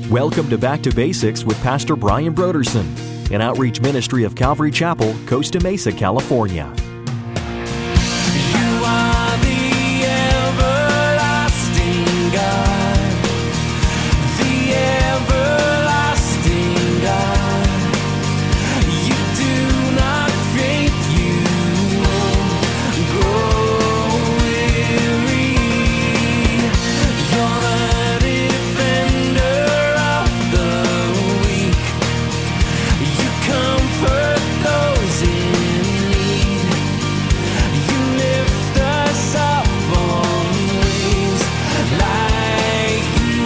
Welcome to Back to Basics with Pastor Brian Broderson, an outreach ministry of Calvary Chapel, Costa Mesa, California. You are the everlasting God, the everlasting God. You do not faint, you won't grow weary. You're the defender of the weak. You comfort those in need. You lift us up on wings like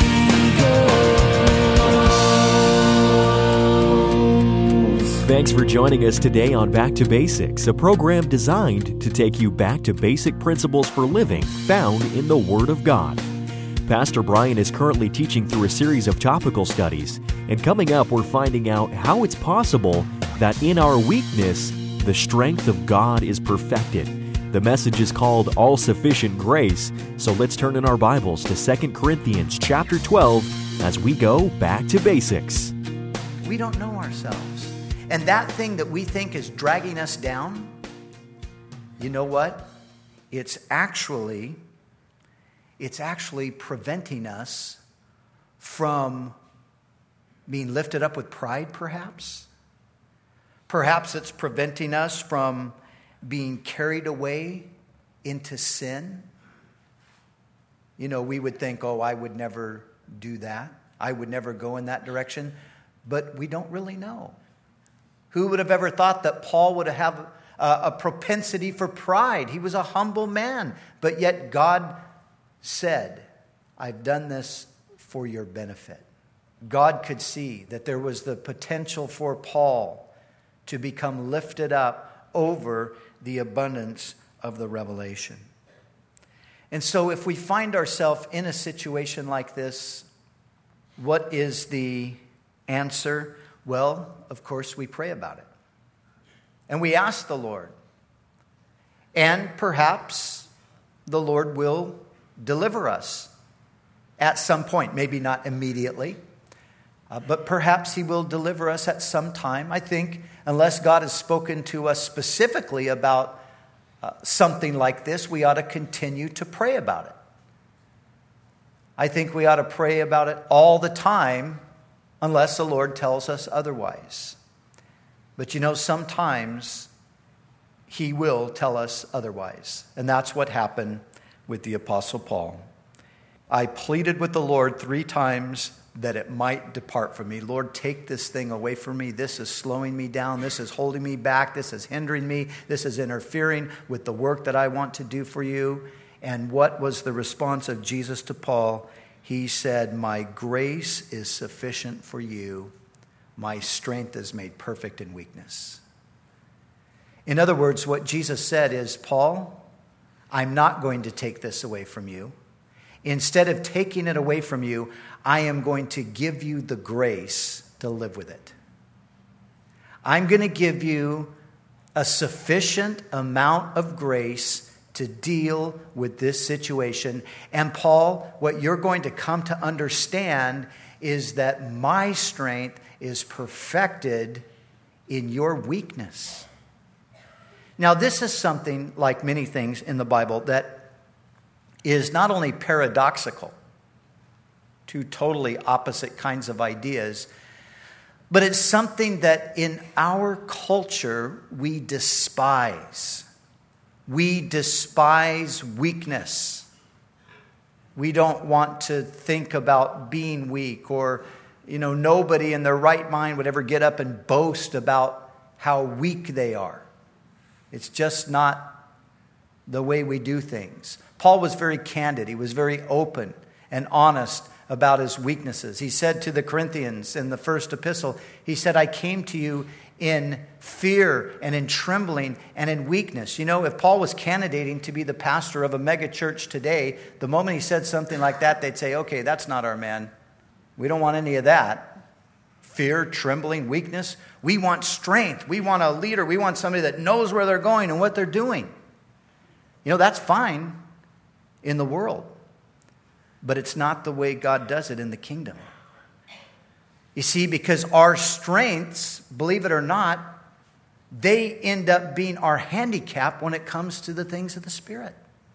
eagles. Thanks for joining us today on Back to Basics, a program designed to take you back to basic principles for living found in the Word of God. Pastor Brian is currently teaching through a series of topical studies, and coming up we're finding out how it's possible that in our weakness, the strength of God is perfected. The message is called All-Sufficient Grace, so let's turn in our Bibles to 2 Corinthians chapter 12 as we go back to basics. We don't know ourselves. And that thing that we think is dragging us down, you know what? It's actually preventing us from being lifted up with pride, perhaps. Perhaps it's preventing us from being carried away into sin. You know, we would think, oh, I would never do that. I would never go in that direction. But we don't really know. Who would have ever thought that Paul would have a propensity for pride? He was a humble man. But yet God said, I've done this for your benefit. God could see that there was the potential for Paul to become lifted up over the abundance of the revelation. And so if we find ourselves in a situation like this, what is the answer? Well, of course, we pray about it. And we ask the Lord. And perhaps the Lord will deliver us at some point. Maybe not immediately, but perhaps He will deliver us at some time. I think unless God has spoken to us specifically about something like this, we ought to continue to pray about it. I think we ought to pray about it all the time unless the Lord tells us otherwise. But you know, sometimes He will tell us otherwise. And that's what happened with the Apostle Paul. I pleaded with the Lord 3 times that it might depart from me. Lord, take this thing away from me. This is slowing me down. This is holding me back. This is hindering me. This is interfering with the work that I want to do for you. And what was the response of Jesus to Paul? He said, my grace is sufficient for you. My strength is made perfect in weakness. In other words, what Jesus said is, Paul, I'm not going to take this away from you. Instead of taking it away from you, I am going to give you the grace to live with it. I'm going to give you a sufficient amount of grace to deal with this situation. And Paul, what you're going to come to understand is that my strength is perfected in your weakness. Now, this is something, like many things in the Bible, that is not only paradoxical, two totally opposite kinds of ideas, but it's something that in our culture we despise. We despise weakness. We don't want to think about being weak, or, nobody in their right mind would ever get up and boast about how weak they are. It's just not the way we do things. Paul was very candid. He was very open and honest about his weaknesses. He said to the Corinthians in the first epistle, he said, I came to you in fear and in trembling and in weakness. If Paul was candidating to be the pastor of a mega church today, the moment he said something like that, they'd say, okay, that's not our man. We don't want any of that. Fear, trembling, weakness. We want strength. We want a leader. We want somebody that knows where they're going and what they're doing. That's fine in the world, but it's not the way God does it in the kingdom. You see, because our strengths, believe it or not, they end up being our handicap when it comes to the things of the Spirit.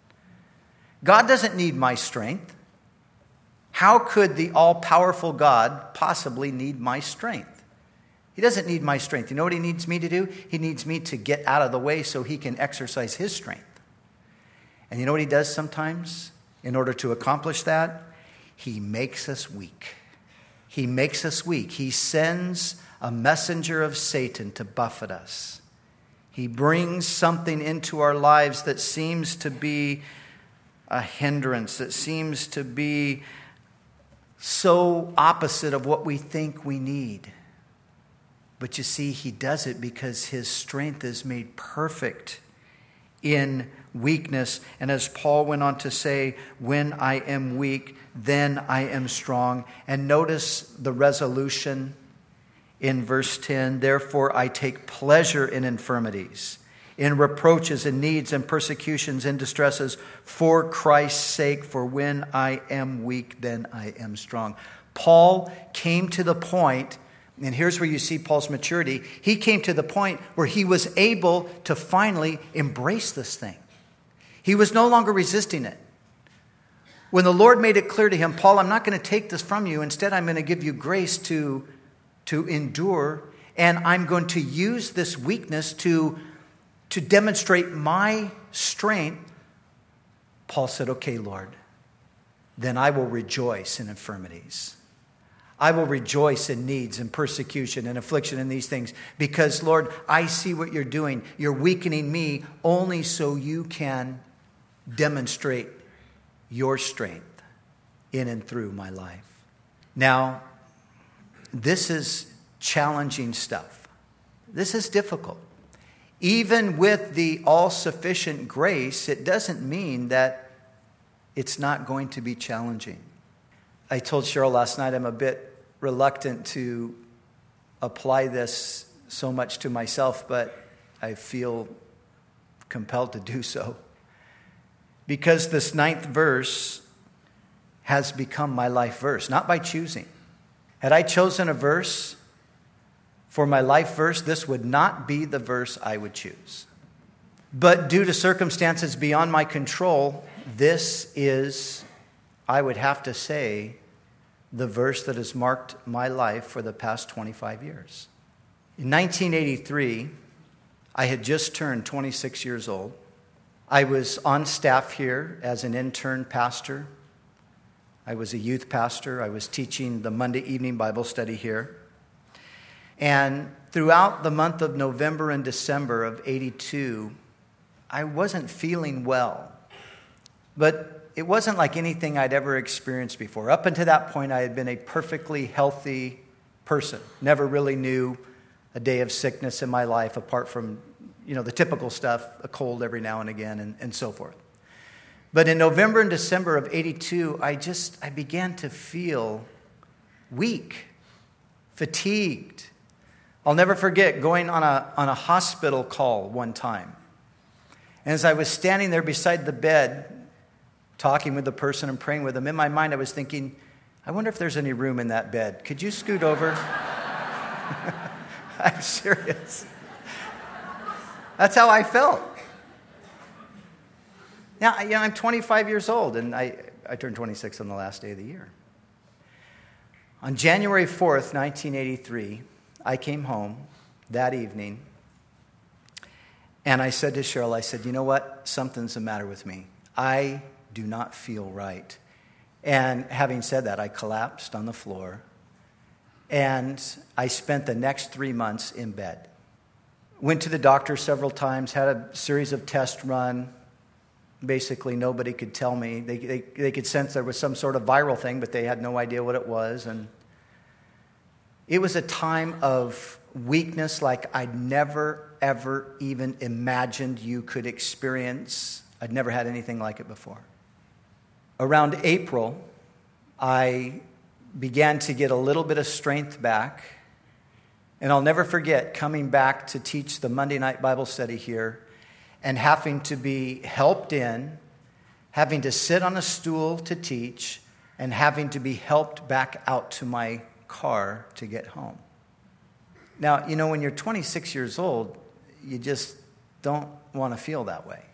God doesn't need my strength. How could the all-powerful God possibly need my strength? He doesn't need my strength. You know what he needs me to do? He needs me to get out of the way so he can exercise his strength. And you know what he does sometimes in order to accomplish that? He makes us weak. He makes us weak. He sends a messenger of Satan to buffet us. He brings something into our lives that seems to be a hindrance, that seems to be so opposite of what we think we need. But you see, he does it because his strength is made perfect in weakness. And as Paul went on to say, when I am weak, then I am strong. And notice the resolution in verse 10. Therefore I take pleasure in infirmities, in reproaches and needs and persecutions and distresses for Christ's sake. For when I am weak, then I am strong. Paul came to the point, and here's where you see Paul's maturity. He came to the point where he was able to finally embrace this thing. He was no longer resisting it. When the Lord made it clear to him, Paul, I'm not going to take this from you. Instead, I'm going to give you grace to endure. And I'm going to use this weakness to demonstrate my strength. Paul said, okay, Lord, then I will rejoice in infirmities. I will rejoice in needs and persecution and affliction and these things. Because, Lord, I see what you're doing. You're weakening me only so you can demonstrate your strength in and through my life. Now, this is challenging stuff. This is difficult. Even with the all-sufficient grace, it doesn't mean that it's not going to be challenging. I told Cheryl last night I'm a bit reluctant to apply this so much to myself, but I feel compelled to do so. Because this 9th verse has become my life verse, not by choosing. Had I chosen a verse for my life verse, this would not be the verse I would choose. But due to circumstances beyond my control, this is, I would have to say, the verse that has marked my life for the past 25 years. In 1983, I had just turned 26 years old. I was on staff here as an intern pastor. I was a youth pastor. I was teaching the Monday evening Bible study here. And throughout the month of November and December of 82, I wasn't feeling well. But it wasn't like anything I'd ever experienced before. Up until that point, I had been a perfectly healthy person. Never really knew a day of sickness in my life apart from, the typical stuff, a cold every now and again and so forth. But in November and December of 82, I began to feel weak, fatigued. I'll never forget going on a hospital call one time. And as I was standing there beside the bed, talking with the person and praying with them, in my mind I was thinking, I wonder if there's any room in that bed. Could you scoot over? I'm serious. That's how I felt. Now, I'm 25 years old, and I turned 26 on the last day of the year. On January 4th, 1983, I came home that evening, and I said to Cheryl, you know what? Something's the matter with me. I do not feel right. And having said that, I collapsed on the floor, and I spent the next 3 months in bed. Went to the doctor several times, had a series of tests run. Basically, nobody could tell me. They could sense there was some sort of viral thing, but they had no idea what it was. And it was a time of weakness like I'd never, ever even imagined you could experience. I'd never had anything like it before. Around April, I began to get a little bit of strength back. And I'll never forget coming back to teach the Monday night Bible study here and having to be helped in, having to sit on a stool to teach, and having to be helped back out to my car to get home. Now, you know, when you're 26 years old, you just don't want to feel that way.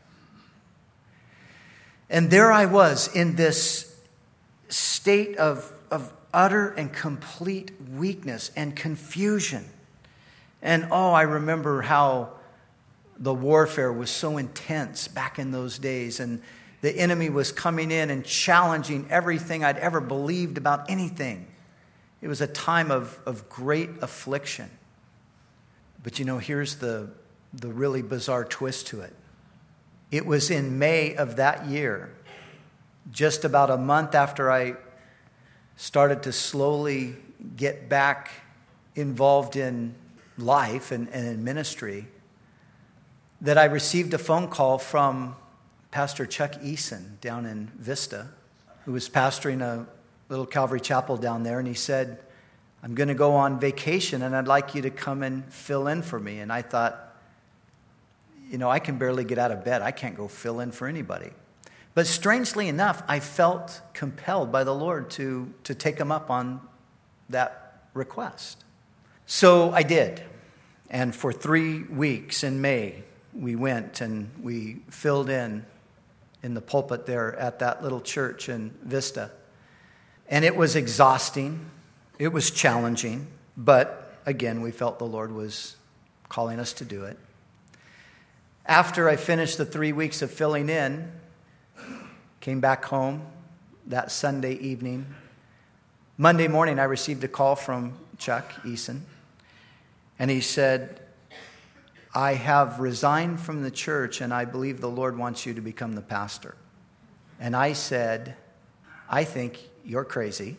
And there I was in this state of utter and complete weakness and confusion. And I remember how the warfare was so intense back in those days, and the enemy was coming in and challenging everything I'd ever believed about anything. It was a time of great affliction. But you know, here's the really bizarre twist to it. It was in May of that year, just about a month after I started to slowly get back involved in life and in ministry, that I received a phone call from Pastor Chuck Eason down in Vista, who was pastoring a little Calvary chapel down there. And he said, I'm going to go on vacation and I'd like you to come and fill in for me. And I thought, you know, I can barely get out of bed. I can't go fill in for anybody. But strangely enough, I felt compelled by the Lord to take him up on that request. So I did. And for 3 weeks in May, we went and we filled in the pulpit there at that little church in Vista. And it was exhausting. It was challenging. But again, we felt the Lord was calling us to do it. After I finished the 3 weeks of filling in, came back home that Sunday evening. Monday morning, I received a call from Chuck Eason. And he said, I have resigned from the church and I believe the Lord wants you to become the pastor. And I said, I think you're crazy.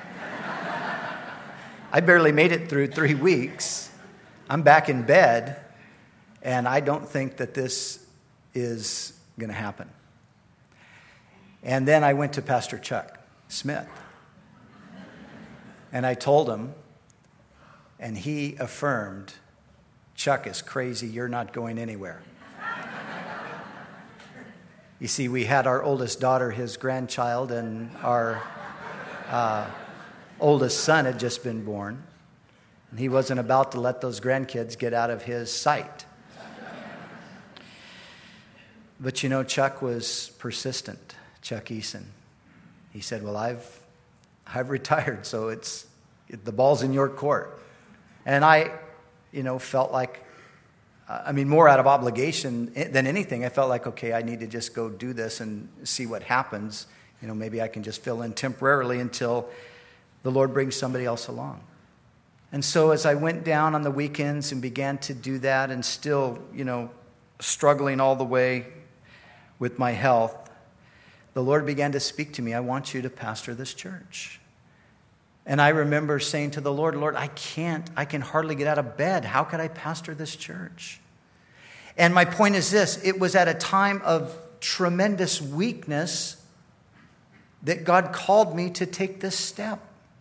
I barely made it through 3 weeks. I'm back in bed and I don't think that this is going to happen. And then I went to Pastor Chuck Smith. And I told him, and he affirmed, Chuck is crazy, you're not going anywhere. You see, we had our oldest daughter, his grandchild, and our oldest son had just been born. And he wasn't about to let those grandkids get out of his sight. But you know, Chuck was persistent. Chuck Eason. He said, well, I've retired, so the ball's in your court. And I, felt like, more out of obligation than anything, I felt like, okay, I need to just go do this and see what happens. Maybe I can just fill in temporarily until the Lord brings somebody else along. And so as I went down on the weekends and began to do that and still, struggling all the way with my health, the Lord began to speak to me. I want you to pastor this church. And I remember saying to the Lord, I can hardly get out of bed. How could I pastor this church? And my point is this, it was at a time of tremendous weakness that God called me to take this step.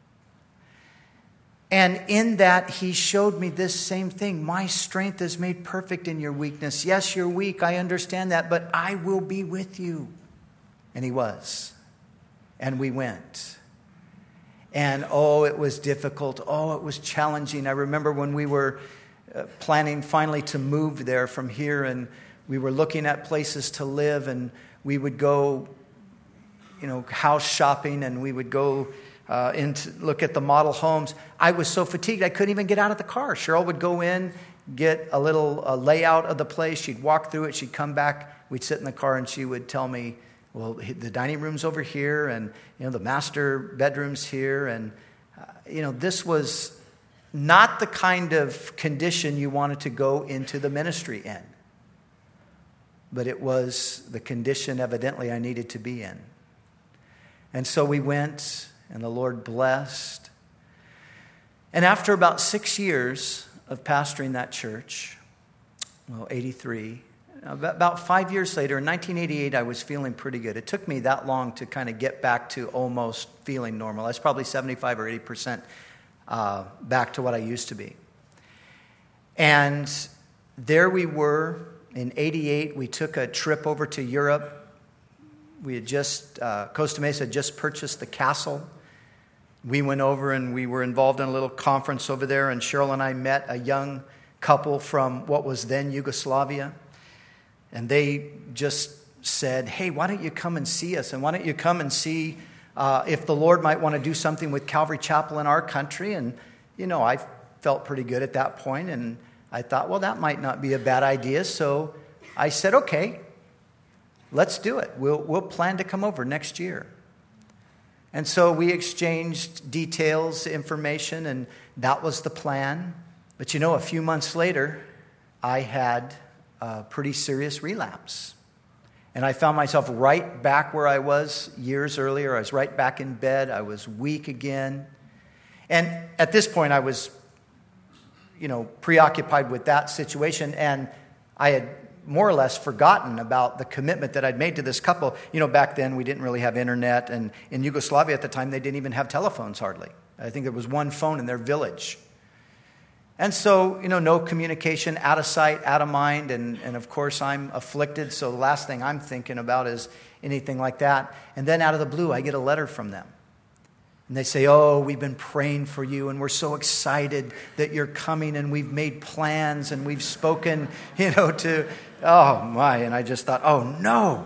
And in that, he showed me this same thing. My strength is made perfect in your weakness. Yes, you're weak, I understand that, but I will be with you. And he was. And we went. And it was difficult. It was challenging. I remember when we were planning finally to move there from here, and we were looking at places to live, and we would go, house shopping, and we would go look at the model homes. I was so fatigued I couldn't even get out of the car. Cheryl would go in, get a little layout of the place. She'd walk through it. She'd come back. We'd sit in the car, and she would tell me, well, the dining room's over here, and the master bedroom's here, and this was not the kind of condition you wanted to go into the ministry in, but it was the condition evidently I needed to be in. And so we went, and the Lord blessed. And after about 6 years of pastoring that church, 83. About 5 years later, in 1988, I was feeling pretty good. It took me that long to kind of get back to almost feeling normal. I was probably 75 or 80% back to what I used to be. And there we were. In 88, we took a trip over to Europe. We had Costa Mesa had just purchased the castle we went over and we were involved in a little conference over there, and Cheryl and I met a young couple from what was then Yugoslavia. And they just said, hey, why don't you come and see us? And why don't you come and see if the Lord might want to do something with Calvary Chapel in our country? And, I felt pretty good at that point. And I thought, well, that might not be a bad idea. So I said, okay, let's do it. We'll plan to come over next year. And so we exchanged details, information, and that was the plan. But a few months later, I had a pretty serious relapse. And I found myself right back where I was years earlier. I was right back in bed. I was weak again. And at this point, I was, preoccupied with that situation. And I had more or less forgotten about the commitment that I'd made to this couple. Back then, we didn't really have internet. And in Yugoslavia at the time, they didn't even have telephones hardly. I think there was one phone in their village. And so, no communication, out of sight, out of mind. And of course, I'm afflicted. So the last thing I'm thinking about is anything like that. And then out of the blue, I get a letter from them. And they say, oh, we've been praying for you. And we're so excited that you're coming. And we've made plans. And we've spoken, to, oh my. And I just thought, oh no.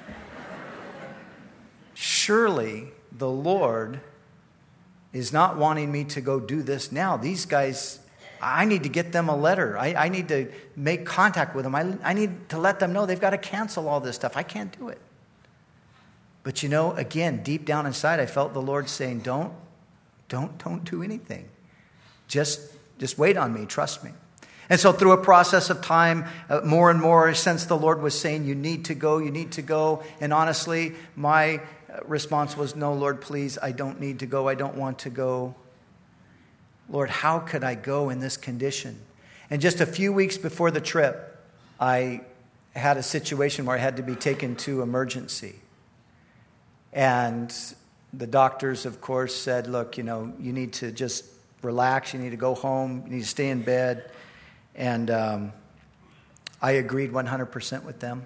Surely the Lord is not wanting me to go do this now. These guys, I need to get them a letter. I need to make contact with them. I need to let them know they've got to cancel all this stuff. I can't do it. But again, deep down inside, I felt the Lord saying, don't do anything. Just wait on me. Trust me. And so through a process of time, more and more, I sensed the Lord was saying, you need to go, you need to go. And honestly, my response was, no, Lord, please, I don't need to go. I don't want to go. Lord, how could I go in this condition? And just a few weeks before the trip, I had a situation where I had to be taken to emergency. And the doctors, of course, said, look, you need to just relax. You need to go home. You need to stay in bed. And I agreed 100% with them.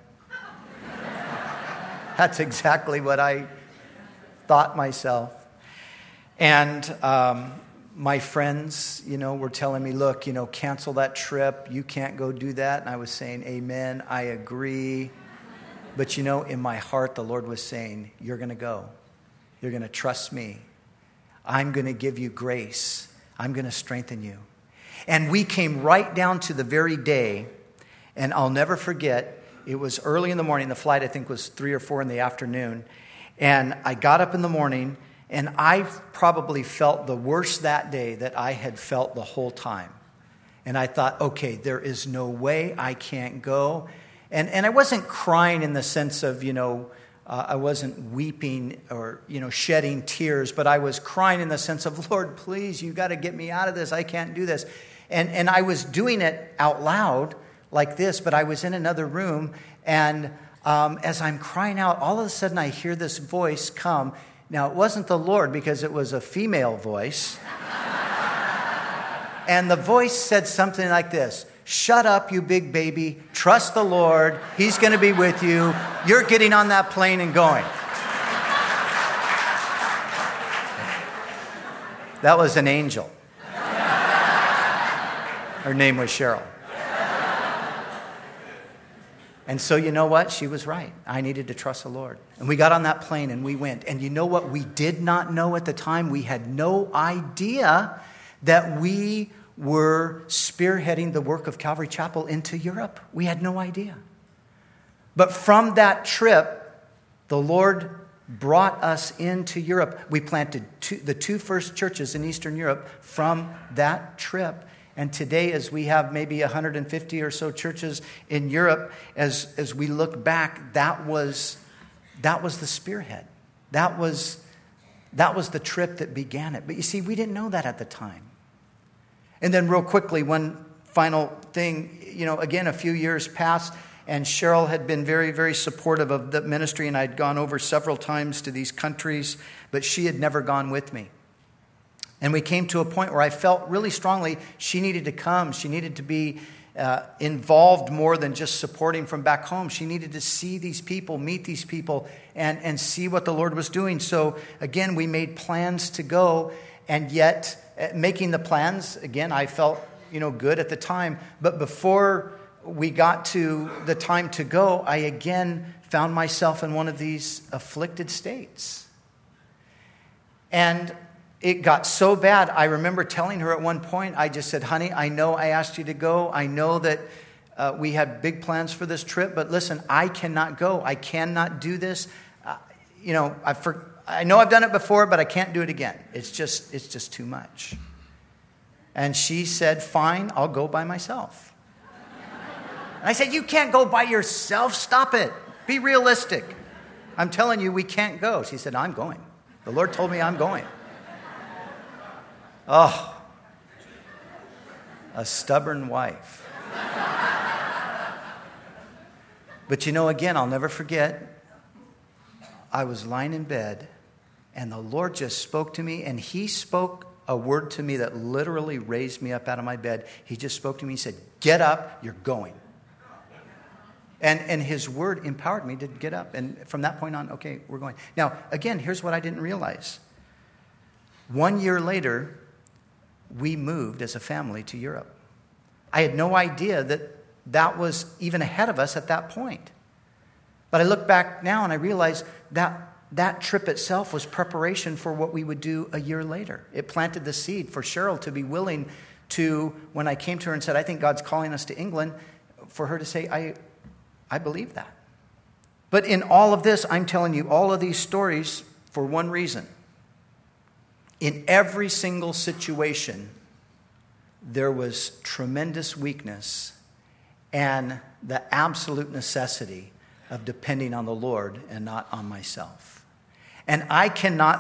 That's exactly what I thought myself. And my friends, were telling me, look, cancel that trip. You can't go do that. And I was saying, amen, I agree. But in my heart, the Lord was saying, you're going to go. You're going to trust me. I'm going to give you grace. I'm going to strengthen you. And we came right down to the very day, and I'll never forget, it was early in the morning. The flight, I think, was 3 or 4 in the afternoon. And I got up in the morning, and I probably felt the worst that day that I had felt the whole time. And I thought, okay, there is no way I can't go. And I wasn't crying in the sense of, I wasn't weeping or, shedding tears, but I was crying in the sense of, Lord, please, you got to get me out of this. I can't do this. And I was doing it out loud like this, but I was in another room. And as I'm crying out, all of a sudden I hear this voice come. Now, it wasn't the Lord because it was a female voice. And the voice said something like this. Shut up, you big baby. Trust the Lord. He's going to be with you. You're getting on that plane and going. That was an angel. Her name was Cheryl. And so you know what? She was right. I needed to trust the Lord. And we got on that plane and we went. And you know what we did not know at the time? We had no idea that we were spearheading the work of Calvary Chapel into Europe. We had no idea. But from that trip, the Lord brought us into Europe. We planted the 2 first churches in Eastern Europe from that trip. And today, as we have maybe 150 or so churches in Europe, as we look back, that was the spearhead. That was the trip that began it. But you see, we didn't know that at the time. And then real quickly, one final thing, again, a few years passed, and Cheryl had been very, very supportive of the ministry, and I'd gone over several times to these countries, but she had never gone with me. And we came to a point where I felt really strongly she needed to come. She needed to be involved more than just supporting from back home. She needed to see these people, meet these people, and see what the Lord was doing. So again, we made plans to go, and yet making the plans, again, I felt good at the time. But before we got to the time to go, I again found myself in one of these afflicted states. And it got so bad, I remember telling her at one point, I just said, honey, I know I asked you to go. I know that we had big plans for this trip, but listen, I cannot go. I cannot do this. I know I've done it before, but I can't do it again. It's just too much. And she said, fine, I'll go by myself. And I said, you can't go by yourself. Stop it. Be realistic. I'm telling you, we can't go. She said, I'm going. The Lord told me I'm going. Oh, a stubborn wife. But again, I'll never forget, I was lying in bed, and the Lord just spoke to me, and He spoke a word to me that literally raised me up out of my bed. He just spoke to me. He said, get up, you're going. And His word empowered me to get up. And from that point on, okay, we're going. Now, again, here's what I didn't realize. 1 year later, we moved as a family to Europe. I had no idea that was even ahead of us at that point. But I look back now and I realize that trip itself was preparation for what we would do a year later. It planted the seed for Cheryl to be willing to, when I came to her and said, I think God's calling us to England, for her to say, I believe that. But in all of this, I'm telling you all of these stories for one reason. In every single situation, there was tremendous weakness and the absolute necessity of depending on the Lord and not on myself. And I can't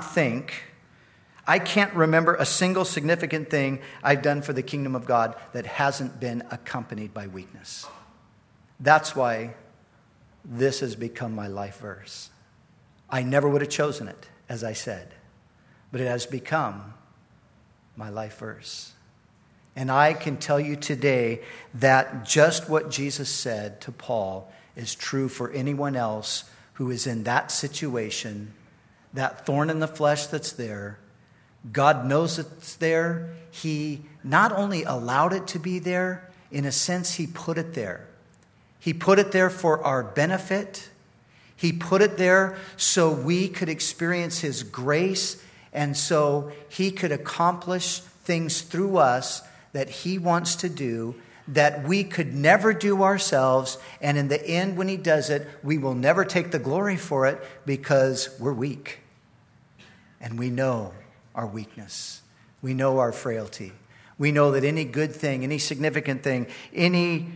remember a single significant thing I've done for the kingdom of God that hasn't been accompanied by weakness. That's why this has become my life verse. I never would have chosen it, as I said, but it has become my life verse. And I can tell you today that just what Jesus said to Paul is true for anyone else who is in that situation, that thorn in the flesh that's there. God knows it's there. He not only allowed it to be there, in a sense, He put it there. He put it there for our benefit. He put it there so we could experience His grace, and so He could accomplish things through us that He wants to do that we could never do ourselves. And in the end, when He does it, we will never take the glory for it because we're weak. And we know our weakness. We know our frailty. We know that any good thing, any significant thing, any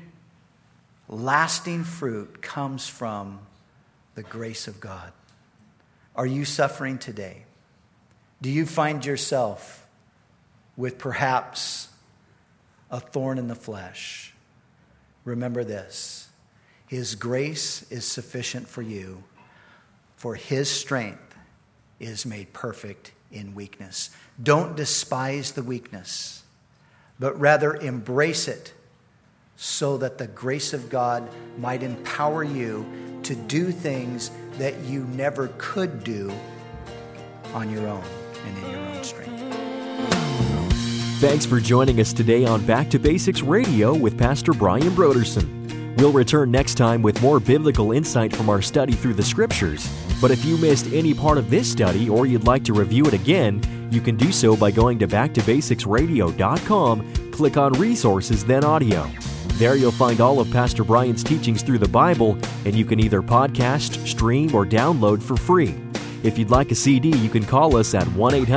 lasting fruit comes from the grace of God. Are you suffering today? Do you find yourself with perhaps a thorn in the flesh? Remember this: His grace is sufficient for you, for His strength is made perfect in weakness. Don't despise the weakness, but rather embrace it so that the grace of God might empower you to do things that you never could do on your own and in your own strength. Thanks for joining us today on Back to Basics Radio with Pastor Brian Broderson. We'll return next time with more biblical insight from our study through the Scriptures. But if you missed any part of this study or you'd like to review it again, you can do so by going to backtobasicsradio.com, click on Resources, then Audio. There you'll find all of Pastor Brian's teachings through the Bible, and you can either podcast, stream, or download for free. If you'd like a CD, you can call us at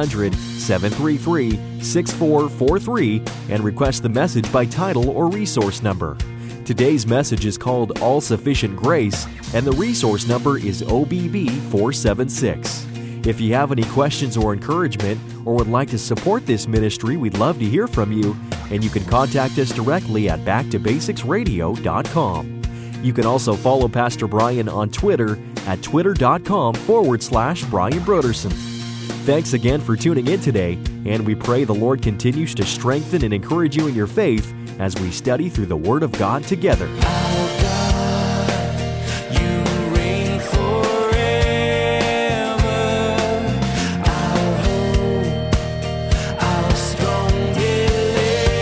1-800-733-6443 and request the message by title or resource number. Today's message is called All Sufficient Grace, and the resource number is OBB 476. If you have any questions or encouragement or would like to support this ministry, we'd love to hear from you, and you can contact us directly at backtobasicsradio.com. You can also follow Pastor Brian on Twitter at twitter.com/Brian Broderson. Thanks again for tuning in today, and we pray the Lord continues to strengthen and encourage you in your faith as we study through the Word of God together. Our God, you reign forever. Our hope, our strong deliverer.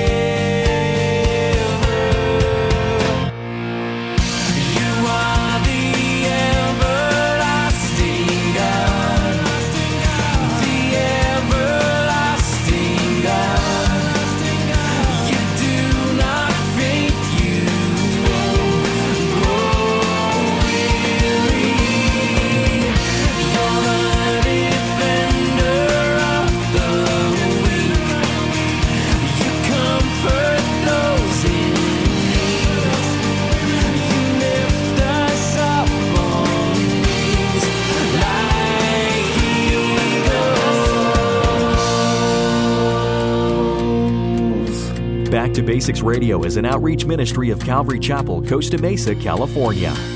You are the everlasting God, the everlasting God. You do not faint, you won't grow weary. You're the defender of the weak. You comfort those in need. You lift us up on wings like eagles. Back to Basics Radio is an outreach ministry of Calvary Chapel, Costa Mesa, California.